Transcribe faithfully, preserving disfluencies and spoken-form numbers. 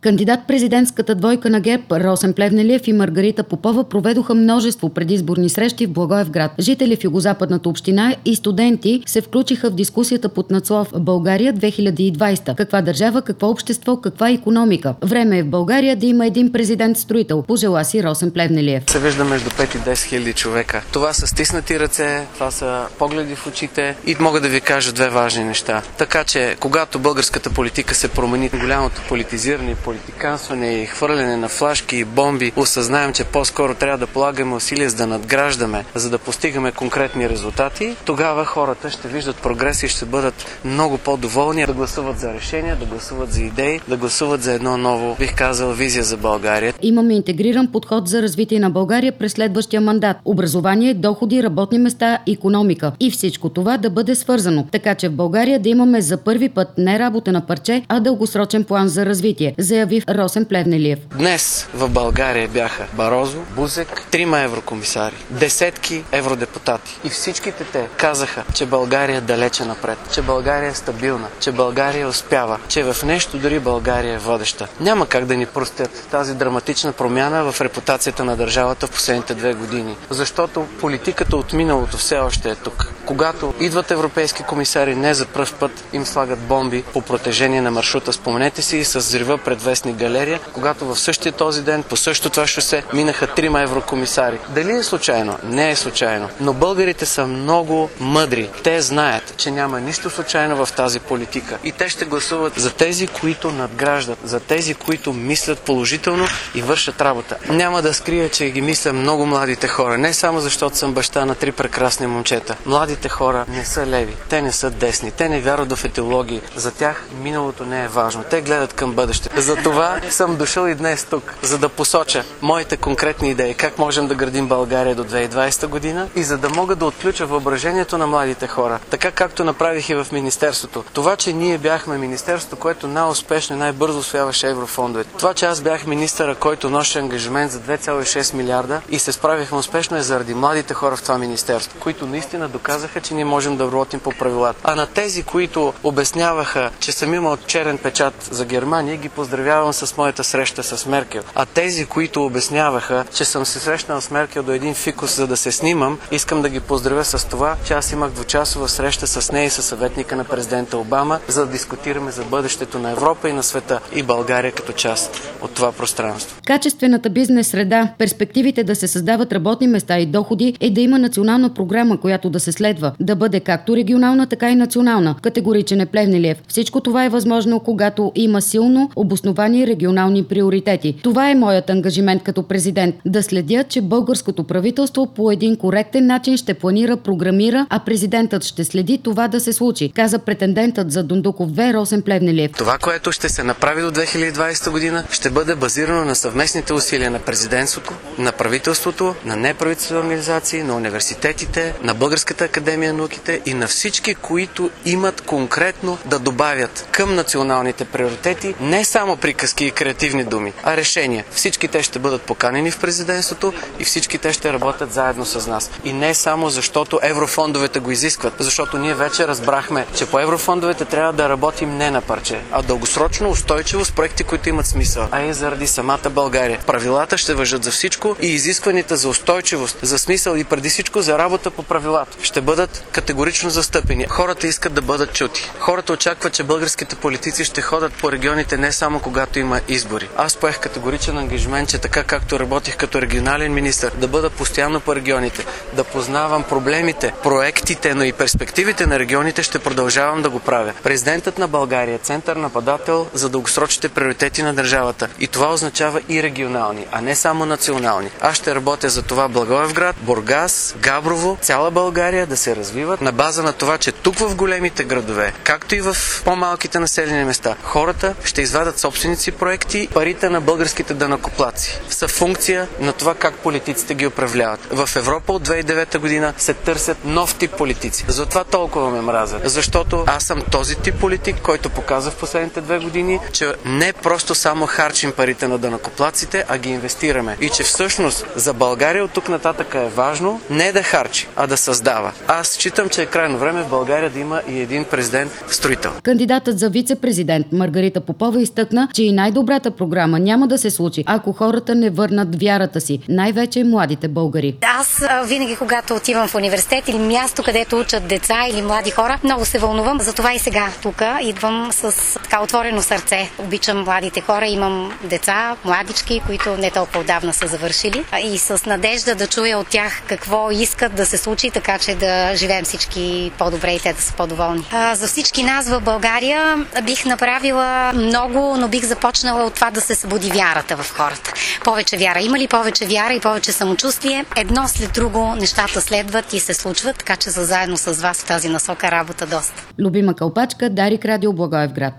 Кандидат-президентската двойка на ГЕРБ Росен Плевнелиев и Маргарита Попова проведоха множество предизборни срещи в Благоевград. Жители в югозападната община и студенти се включиха в дискусията под надслов «България две хиляди и двадесета. Каква държава, какво общество, каква икономика? Време е в България да има един президент-строител», пожела си Росен Плевнелиев. Се вижда между пет и десет хиляди човека. Това са стиснати ръце, това са погледи в очите и мога да ви кажа две важни неща. Така че, когато българската политика се промени, голямото политизиране, политиканстване и хвърляне на флашки и бомби, осъзнаем, че по-скоро трябва да полагаме усилия за да надграждаме, за да постигаме конкретни резултати, тогава хората ще виждат прогрес и ще бъдат много по-доволни да гласуват за решения, да гласуват за идеи, да гласуват за едно ново, бих казал, визия за България. Имаме интегриран подход за развитие на България през следващия мандат. Образование, доходи, работни места, икономика. И всичко това да бъде свързано. Така че в България да имаме за първи път не работа на парче, а дългосрочен план за развитие, заяви Росен Плевнелиев. Днес в България бяха Барозу, Бузек, трима еврокомисари, десетки евродепутати. И всичките те казаха, че България е далече напред, че България е стабилна, че България успява, че в нещо дори България е водеща. Няма как да ни простят тази драматична промяна в репутацията на държавата в последните две години. Защото политиката от миналото все още е тук. Когато идват европейски комисари, не за пръв път им слагат бомби по протежение на маршрута. Спомнете си и с взрива пред Вестник Галерия, когато в същия този ден по същото това шосе минаха трима еврокомисари. Дали е случайно? Не е случайно. Но българите са много мъдри. Те знаят, че няма нищо случайно в тази политика. И те ще гласуват за тези, които надграждат, за тези, които мислят положително и вършат работа. Няма да скрия, че ги мисля много младите хора. Не само защото съм баща на три прекрасни момчета. Младите хора не са леви. Те не са десни. Те не вярват в етиологии. За тях миналото не е важно. Те гледат към бъдещето. За това съм дошъл и днес тук, за да посоча моите конкретни идеи, как можем да градим България до две хиляди и двадесета година и за да мога да отключа въображението на младите хора, така както направих и в Министерството. Това, че ние бяхме Министерството, което най-успешно и най-бързо усвояваше еврофондовете. Това, че аз бях министъра, който носи ангажимент за две цяло и шест милиарда и се справихме успешно е заради младите хора в това министерство, които наистина доказаха, че ние можем да работим по правилата. А на тези, които обясняваха, че съм имал черен печат за Германия, ги поздравявам с моята среща с Меркел. А тези, които обясняваха, че съм се срещнал с Меркел до един фикус, за да се снимам, искам да ги поздравя с това, че аз имах двучасова среща с нея и със съветника на президента Обама, за да дискутираме за бъдещето на Европа и на света и България като част от това пространство. Качествената бизнес среда, перспективите да се създават работни места и доходи е да има национална програма, която да се следва, да бъде както регионална, така и национална. Категоричен е Плевнелиев. Всичко това е възможно, когато има силно обосновани регионални приоритети. Това е моят ангажимент като президент. Да следя, че българското правителство по един коректен начин ще планира, програмира, а президентът ще следи това да се случи, каза претендентът за Дондуков две Росен Плевнелиев. Това, което ще се направи до две хиляди и двадесета година, ще бъде базирано на съвместните усилия на президентството, на правителството, на неправителствени организации, на университетите, на Българската академия на науките и на всички, които имат конкретно да добавят към националните приоритети не само приказки и креативни думи, а решения. Всички те ще бъдат поканени в президентството и всички те ще работят заедно с нас. И не само защото еврофондовете го изискват, защото ние вече разбрахме, че по еврофондовете трябва да работим не на парче, а дългосрочно, устойчиво с проекти, които имат смисъл, а и заради самата България. Правилата ще важат за всичко и изискванията за устойчивост, за смисъл и преди всичко за работа по правилата ще бъдат категорично застъпени. Хората искат да бъдат чути. Хората очакват, че българските политици ще ходят по регионите не само когато има избори. Аз поех категоричен ангажимент, че така както работих като регионален министър, да бъда постоянно по регионите, да познавам проблемите, проектите, но и перспективите на регионите, ще продължавам да го правя. Президентът на България е център нападател за дългосрочните приоритети на държавата. И това означава и регионални, а не само национални. Аз ще работя за това Благоевград, Бургас, Габрово, цяла България да се развиват на база на това, че тук в големите градове, както и в по-малките населени места, хората ще извадат собствените си проекти, парите на българските данъкоплатци са функция на това как политиците ги управляват. В Европа от две хиляди и девета година се търсят нов тип политици. Затова толкова ме мразя. Защото аз съм този тип политик, който показва в последните две години, че не просто само харчим парите на данъкоплатците, а ги инвестираме. И че всъщност за България от тук нататък е важно не да харчи, а да създава. Аз считам, че е крайно време в България да има и един президент-строител. Кандидатът за вице-президент Маргарита Попова изтъкна, че и най-добрата програма няма да се случи, ако хората не върнат вярата си, най-вече младите българи. Аз а, винаги, когато отивам в университет или място, където учат деца или млади хора, много се вълнувам. Затова и сега тук идвам с така отворено сърце. Обичам младите хора, имам деца, младички, които не толкова отдавна са завършили, и с надежда да чуя от тях какво искат да се случи, така че да живеем всички по-добре и те да са по-доволни. А, за всички нас в България бих направила много, но бих започнала от това да се събуди вярата в хората. Повече вяра. Има ли повече вяра и повече самочувствие? Едно след друго нещата следват и се случват, така че за заедно с вас в тази насока работа доста. Любима Калпачка, Дарик Радио, Благоевград.